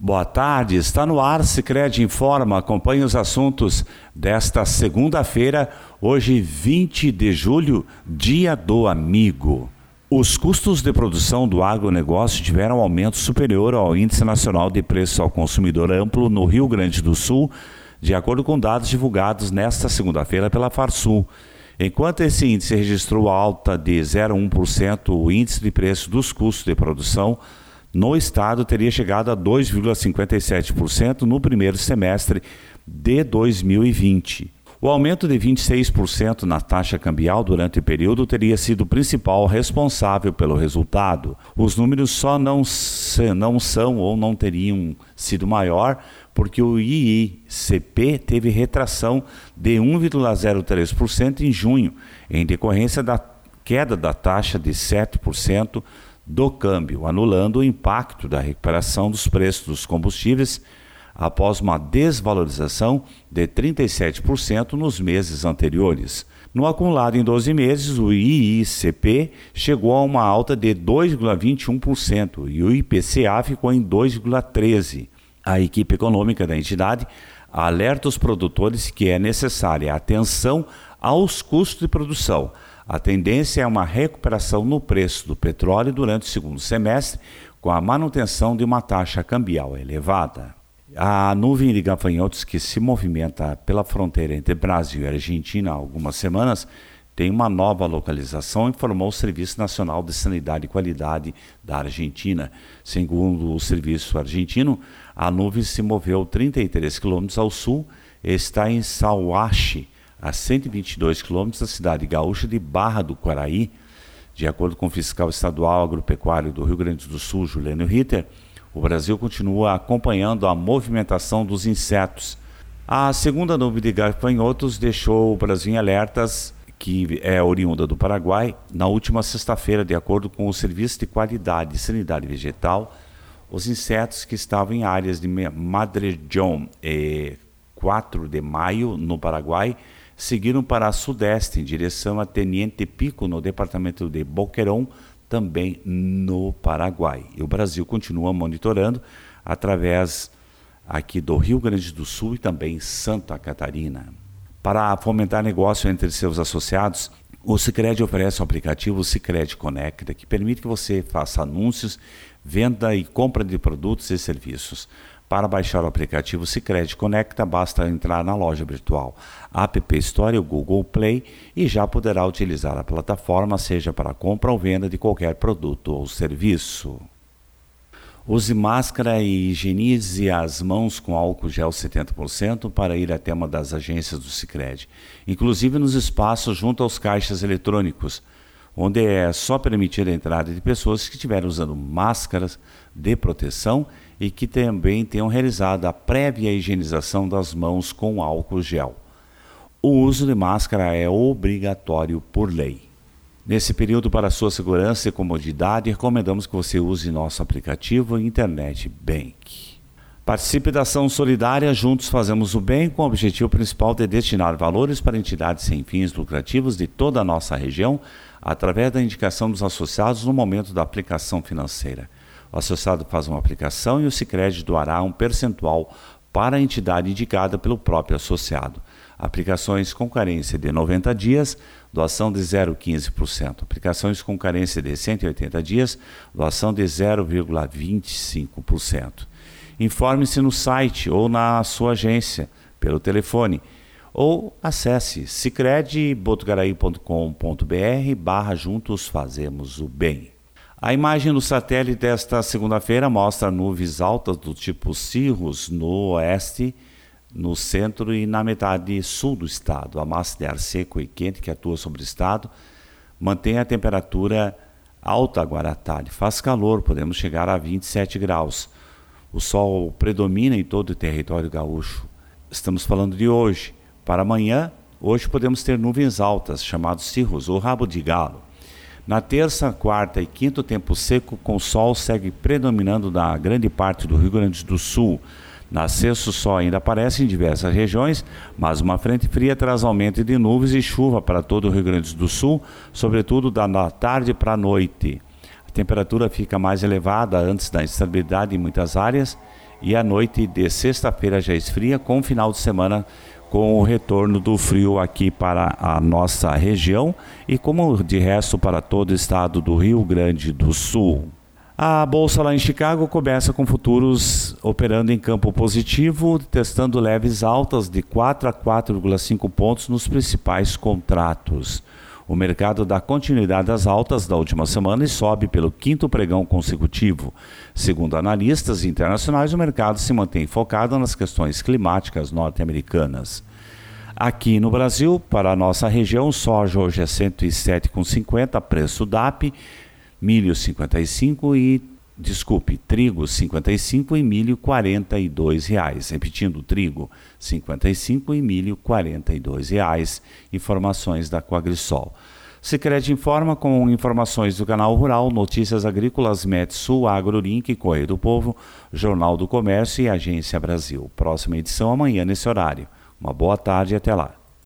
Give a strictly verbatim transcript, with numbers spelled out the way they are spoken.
Boa tarde, está no ar Sicredi Informa, acompanhe os assuntos desta segunda-feira, hoje vinte de julho, dia do amigo. Os custos de produção do agronegócio tiveram aumento superior ao Índice Nacional de Preços ao Consumidor Amplo no Rio Grande do Sul, de acordo com dados divulgados nesta segunda-feira pela Farsul. Enquanto esse índice registrou alta de zero vírgula um por cento, o índice de preço dos custos de produção no estado teria chegado a dois vírgula cinquenta e sete por cento no primeiro semestre de dois mil e vinte. O aumento de vinte e seis por cento na taxa cambial durante o período teria sido o principal responsável pelo resultado. Os números só não, não são ou não teriam sido maior porque o I I C P teve retração de um vírgula zero três por cento em junho, em decorrência da queda da taxa de sete por cento do câmbio, anulando o impacto da recuperação dos preços dos combustíveis após uma desvalorização de trinta e sete por cento nos meses anteriores. No acumulado em doze meses, o I I C P chegou a uma alta de dois vírgula vinte e um por cento e o I P C A ficou em dois vírgula treze por cento. A equipe econômica da entidade alerta os produtores que é necessária atenção aos custos de produção. A tendência é uma recuperação no preço do petróleo durante o segundo semestre, com a manutenção de uma taxa cambial elevada. A nuvem de gafanhotos que se movimenta pela fronteira entre Brasil e Argentina há algumas semanas tem uma nova localização, informou o Serviço Nacional de Sanidade e Qualidade da Argentina. Segundo o serviço argentino, a nuvem se moveu trinta e três quilômetros ao sul e está em Sauache, a cento e vinte e dois quilômetros da cidade gaúcha de Barra do Quaraí. De acordo com o fiscal estadual agropecuário do Rio Grande do Sul, Juliano Ritter, o Brasil continua acompanhando a movimentação dos insetos. A segunda nuvem de gafanhotos deixou o Brasil em alertas, que é oriunda do Paraguai, na última sexta-feira, de acordo com o Serviço de Qualidade e Sanidade Vegetal. Os insetos que estavam em áreas de Madrejón e quatro de maio, no Paraguai, seguiram para a sudeste, em direção a Teniente Pico, no departamento de Boquerón, também no Paraguai. E o Brasil continua monitorando através aqui do Rio Grande do Sul e também Santa Catarina. Para fomentar negócio entre seus associados, o Sicredi oferece um aplicativo Sicredi Conecta, que permite que você faça anúncios, venda e compra de produtos e serviços. Para baixar o aplicativo Sicredi Conecta, basta entrar na loja virtual App Store ou Google Play e já poderá utilizar a plataforma, seja para compra ou venda de qualquer produto ou serviço. Use máscara e higienize as mãos com álcool gel setenta por cento para ir até uma das agências do Sicredi, inclusive nos espaços junto aos caixas eletrônicos, onde é só permitida a entrada de pessoas que estiverem usando máscaras de proteção e que também tenham realizado a prévia higienização das mãos com álcool gel. O uso de máscara é obrigatório por lei. Nesse período, para sua segurança e comodidade, recomendamos que você use nosso aplicativo Internet Bank. Participe da ação solidária Juntos Fazemos o Bem, com o objetivo principal de destinar valores para entidades sem fins lucrativos de toda a nossa região, através da indicação dos associados no momento da aplicação financeira. O associado faz uma aplicação e o Sicredi doará um percentual para a entidade indicada pelo próprio associado. Aplicações com carência de noventa dias, doação de zero vírgula quinze por cento. Aplicações com carência de cento e oitenta dias, doação de zero vírgula vinte e cinco por cento. Informe-se no site ou na sua agência, pelo telefone, ou acesse sicredi botucaraí ponto com ponto br barra Juntos Fazemos o Bem. A imagem do satélite desta segunda-feira mostra nuvens altas do tipo cirrus no oeste, no centro e na metade sul do estado. A massa de ar seco e quente que atua sobre o estado mantém a temperatura alta agora à tarde. Faz calor, podemos chegar a vinte e sete graus. O sol predomina em todo o território gaúcho. Estamos falando de hoje. Para amanhã, hoje podemos ter nuvens altas, chamados cirrus ou rabo de galo. Na terça, quarta e quinta, o tempo seco com sol segue predominando na grande parte do Rio Grande do Sul. Na sexta, o sol ainda aparece em diversas regiões, mas uma frente fria traz aumento de nuvens e chuva para todo o Rio Grande do Sul, sobretudo da tarde para a noite. A temperatura fica mais elevada antes da instabilidade em muitas áreas e a noite de sexta-feira já esfria, com o final de semana com o retorno do frio aqui para a nossa região e como de resto para todo o estado do Rio Grande do Sul. A bolsa lá em Chicago começa com futuros operando em campo positivo, testando leves altas de quatro a quatro vírgula cinco pontos nos principais contratos. O mercado dá continuidade às altas da última semana e sobe pelo quinto pregão consecutivo. Segundo analistas internacionais, o mercado se mantém focado nas questões climáticas norte-americanas. Aqui no Brasil, para a nossa região, soja hoje é cento e sete reais e cinquenta centavos, preço D A P, milho cinquenta e cinco e desculpe, trigo cinquenta e cinco e milho quarenta e dois reais. Repetindo, trigo cinquenta e cinco e milho quarenta e dois reais. Informações da Coagrisol. Sicredi informa com informações do Canal Rural, Notícias Agrícolas, Metsul, AgroLink, Correio do Povo, Jornal do Comércio e Agência Brasil. Próxima edição amanhã nesse horário. Uma boa tarde e até lá.